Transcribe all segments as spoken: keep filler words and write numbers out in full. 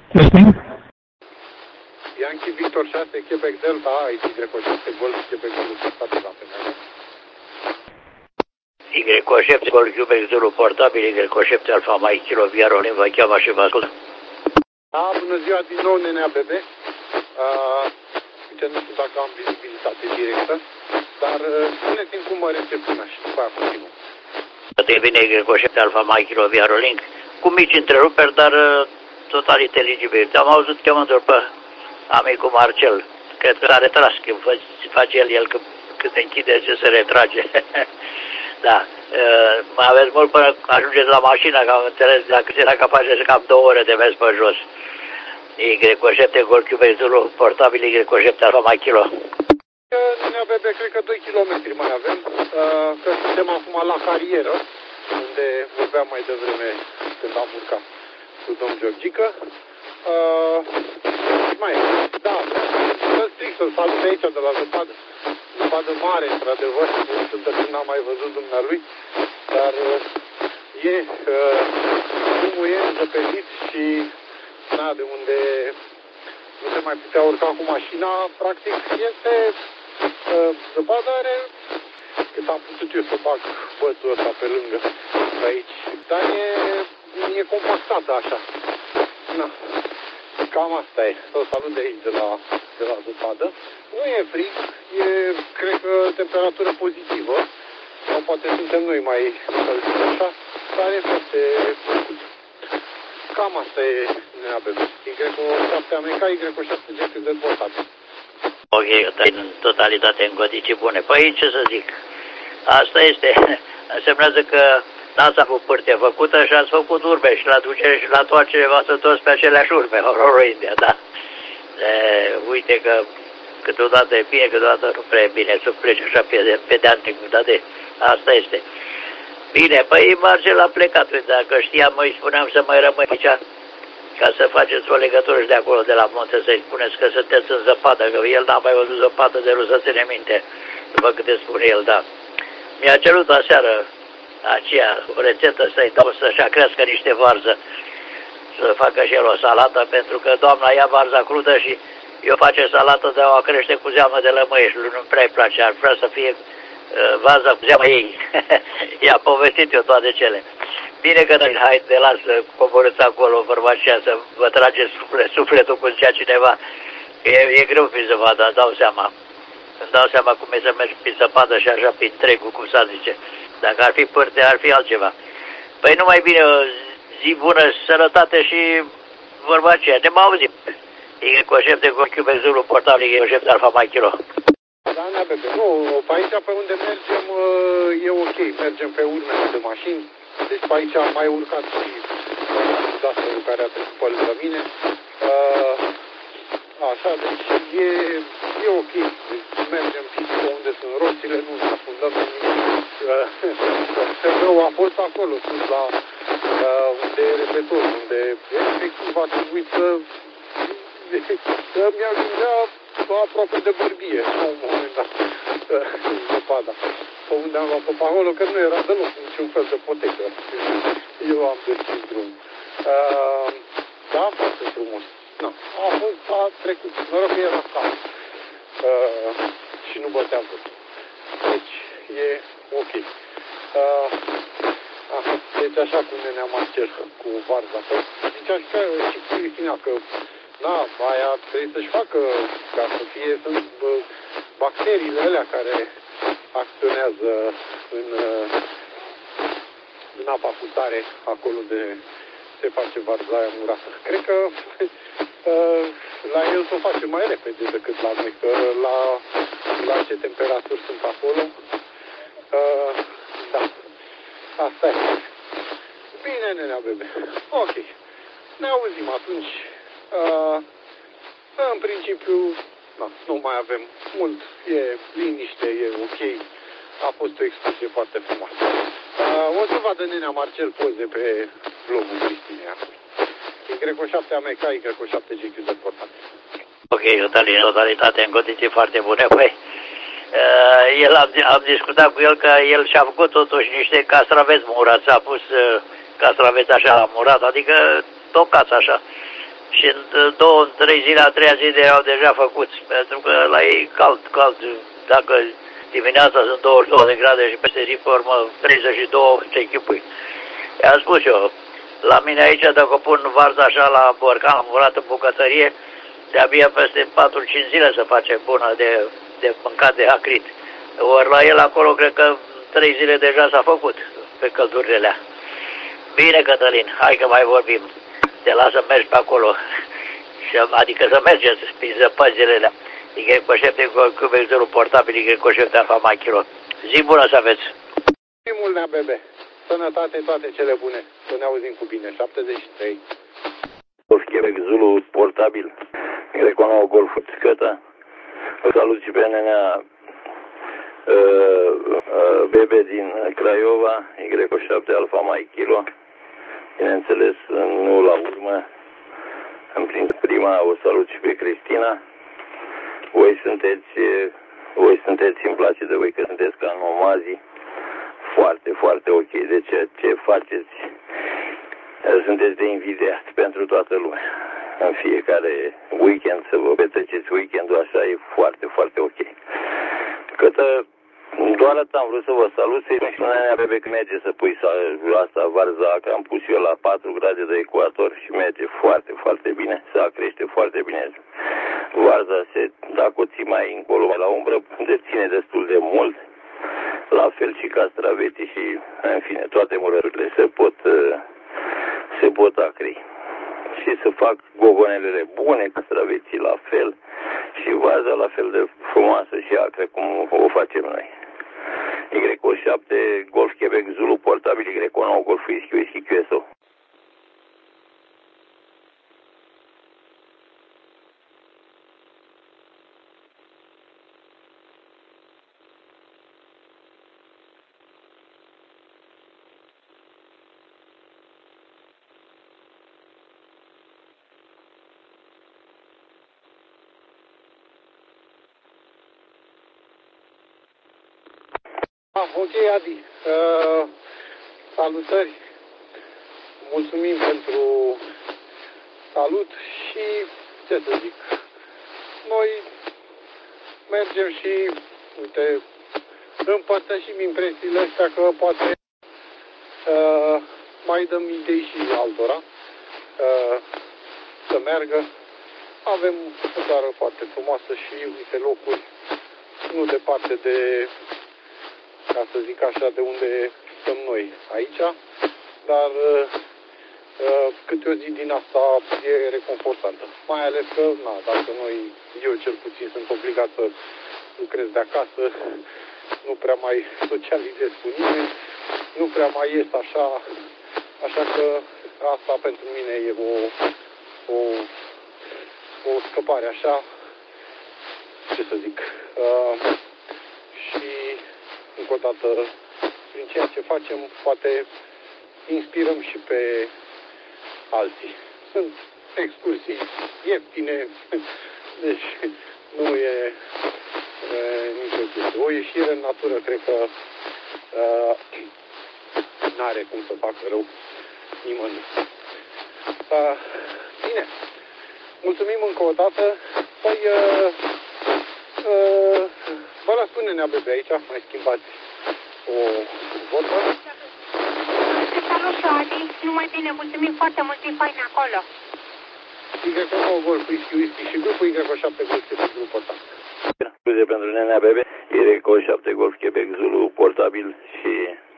Testing. Yankee Victor șase, Quebec Delta, aici Y șapte Golf, Quebec Golf, portabil la penale. Y șapte Golf, Quebec Zulu, portabil, Y șapte Alfa Mike, Kilo, Viarolin, vă cheamă și vă ascult. Da, bună ziua din nou, Nenea Bebe. Uh, uite, nu știu dacă am vizibilitate directă, dar uh, spuneți-mi cum mă recepționa și după aia continuă. Te vine Y șapte Alfa Mike, Kilo, Viarolin, cu mici întreruperi, dar uh, total inteligibil. Am auzit chemându-l pe amicul Marcel. Cred că s-a retras când face el, el când, când închide ce se retrage. Da. Uh, mai aveți mult până ajungeți la mașină, că am înțeles, dacă era capabil să cam două ore de mers pe jos. Y șapte Golf Quebec Zulu, portabil Y șapte Alfa Mike Kilo. Nenea Bebe, cred că doi kilometri mai avem, uh, că suntem acum la carieră, unde vorbeam mai devreme când am urcat cu domn Georgică. Uh, mai da, să stric să salut aici de la zăpadă. Zăpadă mare, într-adevăr, sunt când n-am mai văzut dumnealui, dar uh, e, uh, drumul e zăpezit și na, de unde nu se mai putea urca cu mașina, practic este uh, zăpadă are cât am putut eu să fac bățul ăsta pe lângă aici, dar e, e compactată așa. Na. Cam asta e. Să salut de aici, de la, de la zăpadă. Nu e frig, e, cred că, temperatură pozitivă. Sau poate suntem noi mai încălziți așa, dar e foarte plăcut. Cam asta e Nenea Bebe. Y șapte America, Y șapte G Q Z portabil. Ok, în totalitate în condiții bune. Păi ce să zic? Asta este. Însemnează că n-ați avut pârtie făcută și ați făcut urme și la ducere și la toacere v-ați întors pe aceleași urme, Aurora India, da. E, uite că câteodată e bine, câteodată nu prea e bine să pleci așa pe, pe de-antic, dar de, asta este. Bine, păi Marcel a plecat, uite, dacă știam, îi spuneam să mai rămâi aici, ca să faceți o legătură și de acolo, de la munte, să-i spuneți că sunteți în zăpadă, că el n-a mai văzut zăpadă de nu să ține minte, după câte spune el, da. Mi-a cerut aseară aceea o rețetă să-i dau să-și crească niște varză, să facă și el o salată, pentru că doamna ia varza crudă și eu face salată de o crește cu zeamă de lămâie și nu-mi prea-i place, ar vrea să fie uh, varza cu zeamă ei. I-a povestit eu toate cele. Bine că noi, hai, de las să coborâți acolo, vorba aceea, să vă trageți suflet, sufletul, cum zicea cineva. E, e greu pe zăpadă, îmi dau seama. Îmi dau seama cum e să mergi pe zăpadă și așa pe întregul, cum s-a zice. Dacă ar fi părte, ar fi altceva. Păi numai bine, o zi bună, sănătate și vorba aceea. Ne mai auzim. Y șapte Golf Quebec Zulu, portabil Y șapte Alfa Mike Kilo. Da, Nenea Bebe, nu, pe aici pe unde mergem e ok, mergem pe urmele de mașini. Deci pe aici am mai urcat și dasărul care a trecut pe lângă mine. Uh, așa, deci e, e ok. Deci mergem fix pe unde sunt roțile, nu ne afundăm în nimic. Semnul a fost acolo, sus la uh, unde e repetorul, unde efectiv a trebuit să să-mi ajungea aproape de bărbie la un moment dat în zăpada. Pe unde am luat-o pe acolo, că nu era deloc niciun fel de potecă. Eu am deschis drumul. Uh, da, foarte frumos. No. A fost, a trecut. Noroc că era calm. Uh, și nu bătea vânt. Deci, e ok. Uh, aha, deci așa cum Nenea Marcel cu varza. Deci așa și cu Cristina, că da, aia trebuie să-și facă ca să fie, sunt bă, bacteriile alea care acționează în, în apa cu tare, acolo de se face varza aia murată. Cred că uh, la el se face mai repede decât la noi, că la, la ce temperaturi sunt acolo. Uh, da, asta e. Bine, Nenea Bebe. Ok. Ne auzim atunci. Uh, în principiu, na, nu mai avem mult, e liniște, e ok. A fost o excursie foarte frumoasă. Uh, o să vadă Nenea Marcel poze pe blogul Cristinei acolo. Y șapte America, Y șapte G Q Z portabil. Ok, totalitate în condiții foarte bune. Păi, uh, el am, am discutat cu el că el și-a făcut totuși niște castraveți murați. A pus uh, castraveți așa la murat, adică tocați așa. și în două, în trei zile, a treia zi erau deja făcuți, pentru că la ei cald, cald, dacă dimineața sunt douăzeci și două de grade și peste zi, pe urmă, treizeci și doi, te închipui. I-am spus eu, la mine aici, dacă pun varza așa la borcan, am murat în bucătărie, de-abia peste patru cinci zile să face bună de, de mâncat de acrit. Ori la el acolo, cred că trei zile deja s-a făcut pe căldurile alea. Bine, Cătălin, hai că mai vorbim. Te las să mergi pe acolo. Adică să mergeți prin zăpăzile alea. Y coșepte cu vectorul portabil, Y coșepte alfa mai kilo. Zi bună să aveți! Zi mult, nea bebe! Sănătate, toate cele bune! Să ne auzim cu bine. șaptezeci și trei. Golf Quebec Zulu portabil. Greco nouă Golf Cătă. Îl salut și pe nenea uh, uh, Bebe din Craiova. Y șapte Alfa mai kilo. Bineînțeles, nu la urmă. În prima o salut și pe Cristina. Voi sunteți, voi sunteți, îmi place de voi că sunteți ca nomazii. Foarte, foarte ok. De ceea ce faceți, sunteți de invidiat pentru toată lumea. În fiecare weekend să vă petreceți weekendul așa e foarte, foarte ok. Câtă doar atât am vrut să vă salut, să-i spun și la Bebe că merge să pui asta varza, că am pus eu la patru grade de ecuator și merge foarte, foarte bine, se crește foarte bine. Varza se, dacă o ții mai încolo, mai la umbră, deține destul de mult. La fel și castraveții și, în fine, toate murărurile se pot, se pot acri. Și să fac gogonelele bune, castraveții la fel și varza la fel de frumoasă și acră cum o facem noi. Y șapte Golf Quebec Zulu portabil, Y nouă Golf Whisky Whisky Q S O. Ah, ok, Adi. Uh, salutări. Mulțumim pentru salut și, ce să zic, noi mergem și, uite, împărtășim impresiile astea că poate uh, mai dăm idei și altora uh, să meargă. Avem o țară foarte frumoasă și, uite, locuri nu departe de, ca să zic așa, de unde stăm noi aici, dar uh, câte o zi din asta e reconfortantă. Mai ales că, na, dacă noi, eu cel puțin sunt obligat să lucrez de acasă, nu prea mai socializez cu nimeni, nu prea mai ies așa, așa că asta pentru mine e o, o, o scăpare așa, ce să zic. Uh, și încă o dată, prin ceea ce facem, poate inspirăm și pe alții. Sunt excursii ieftine, deci nu e, e nicio chestie. O ieșire în natură, cred că uh, n-are cum să facă rău nimănui. Uh, bine, mulțumim încă o dată. Păi, uh, uh, vă las cu nenea Bebe aici, mai schimbați o vorbă. Salut, Adi, numai bine, mulțumim foarte mult, e fain acolo. Y nouă Golf Whisky Whisky și grupul Y șapte Golf Quebec Zulu portabil. Scuze pentru nenea Bebe, Y șapte Golf Quebec Zulu portabil și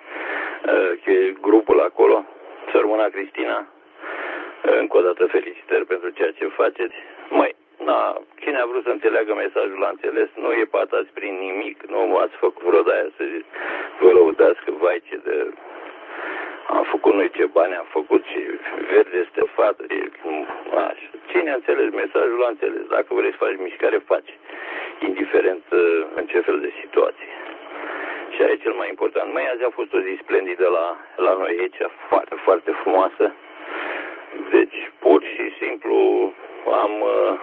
uh, grupul acolo, sărmâna Cristina. Încă o dată felicitări pentru ceea ce faceți. Măi, na, cine a vrut să înțeleagă mesajul l-a înțeles, nu e patați prin nimic, nu ați făcut vreo de-aia să vă lăudați că vai ce de... Am făcut noi ce bani am făcut și verde este fată. Așa. Cine a înțeles mesajul l-a înțeles. Dacă vrei să faci mișcare, faci. Indiferent uh, în ce fel de situație. Și aia e cel mai important. Măi, azi a fost o zi splendidă la, la noi aici, foarte, foarte frumoasă. Deci, pur și simplu, am, uh,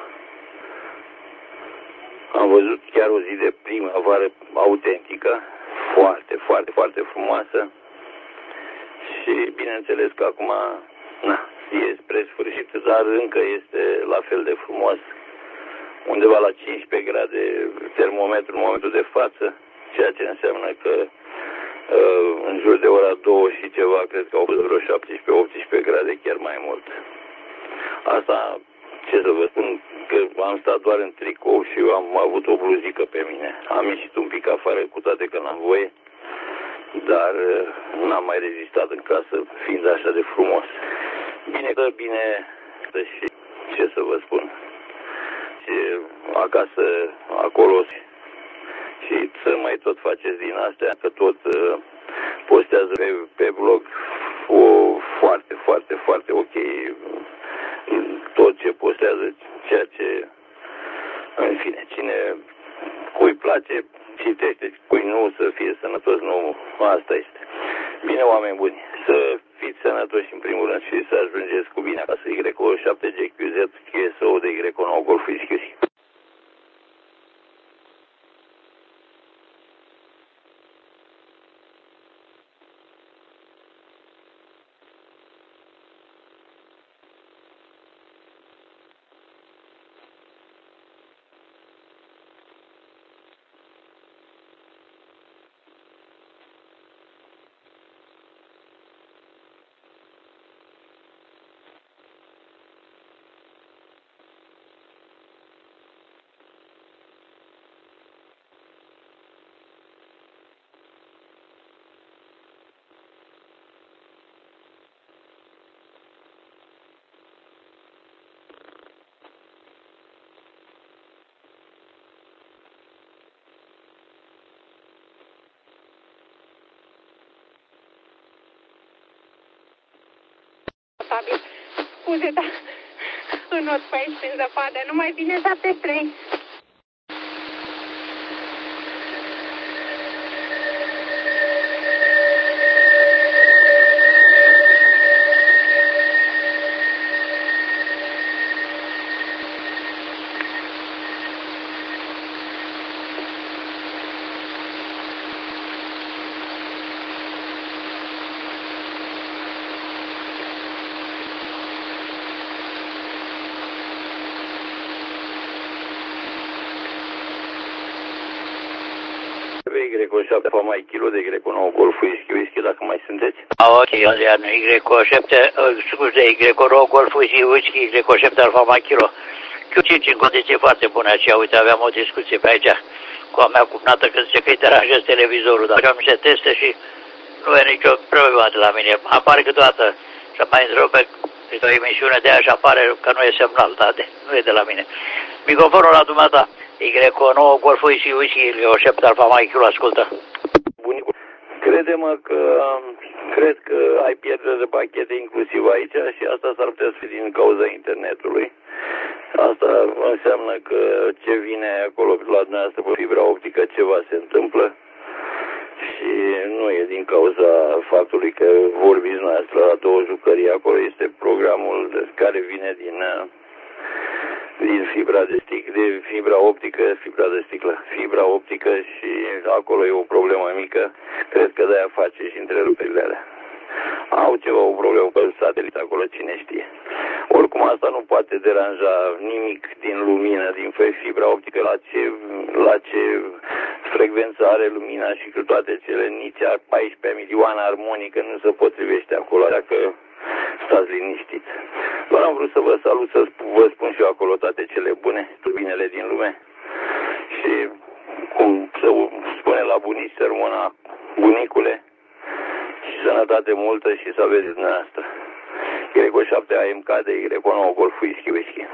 am văzut chiar o zi de primăvară autentică, foarte, foarte, foarte frumoasă. Și bineînțeles că acum, na, e spre sfârșit, dar încă este la fel de frumos. Undeva la cincisprezece grade termometru în momentul de față, ceea ce înseamnă că în jur de ora două și ceva, cred că au fost vreo șaptesprezece optsprezece grade, chiar mai mult. Asta, ce să vă spun, că am stat doar în tricou și eu am avut o bluzică pe mine. Am ieșit un pic afară, cu toate că n-am voie, dar n-am mai rezistat în casă, fiind așa de frumos. Bine că bine și ce să vă spun, și acasă, acolo, și să mai tot faceți din astea, că tot uh, postează pe, pe blog o foarte, foarte, foarte ok tot ce postează, ceea ce, în fine, cine, cui place, citește, cui nu, să fie sănătos, nu, asta este. Bine, oameni buni, să fiți sănătoși în primul rând și să ajungeți cu bine acasă. Y O șapte G Q Z, Q S O de Y nouă Golf Whisky. Scuze, dar înot pe aici prin zăpadă, nu mai bine șapte trei. Y O șapte mai kilo de Y nouă Golf Whisky, whisky, dacă mai sunteți. Ok, Adrian, Y O șapte, scuze, Y nouă Golf Whisky, whisky, Y O șapte Alfa mai kilo. Q cinci în condiții foarte bune aceea, uite, aveam o discuție pe aici cu a mea cumnată că zice că îi deranjez televizorul, dar am niște teste și nu e nicio problemă de la mine. Apare câteodată și mai într-o pe o emisiune de aia și apare că nu e semnal, dar de, nu e de la mine. Microfonul la dumneata. Y nouă Golf Whisky, whisky, Y O șapte Alfa mai kilo, ascultă. Bunicul, crede-mă că cred că ai pierdere de pachete inclusiv aici și asta s-ar putea să fie din cauza internetului. Asta înseamnă că ce vine acolo la dumneavoastră pe fibra optică, ceva se întâmplă și nu e din cauza faptului că vorbiți noastră la două jucării. Acolo este programul care vine din din fibra de sticlă, de fibra optică, fibra de sticlă, fibra optică și acolo e o problemă mică. Cred că de-aia face și întreruperile alea. Au ceva, o problemă pe satelit acolo, cine știe. Oricum asta nu poate deranja nimic din lumină, din fibra optică, la ce, la ce frecvență are lumina și cu toate cele nici a paisprezece milioane armonică nu se potrivește acolo, dacă stați liniștiți. Doar am vrut să vă salut, să vă spun și eu acolo toate cele bune, binele din lume. Și cum să spune la bunici, să rămână bunicule, și sănătate multă și să aveți dumneavoastră. Y O șapte A M K de Y nouă Golf Whisky Whisky.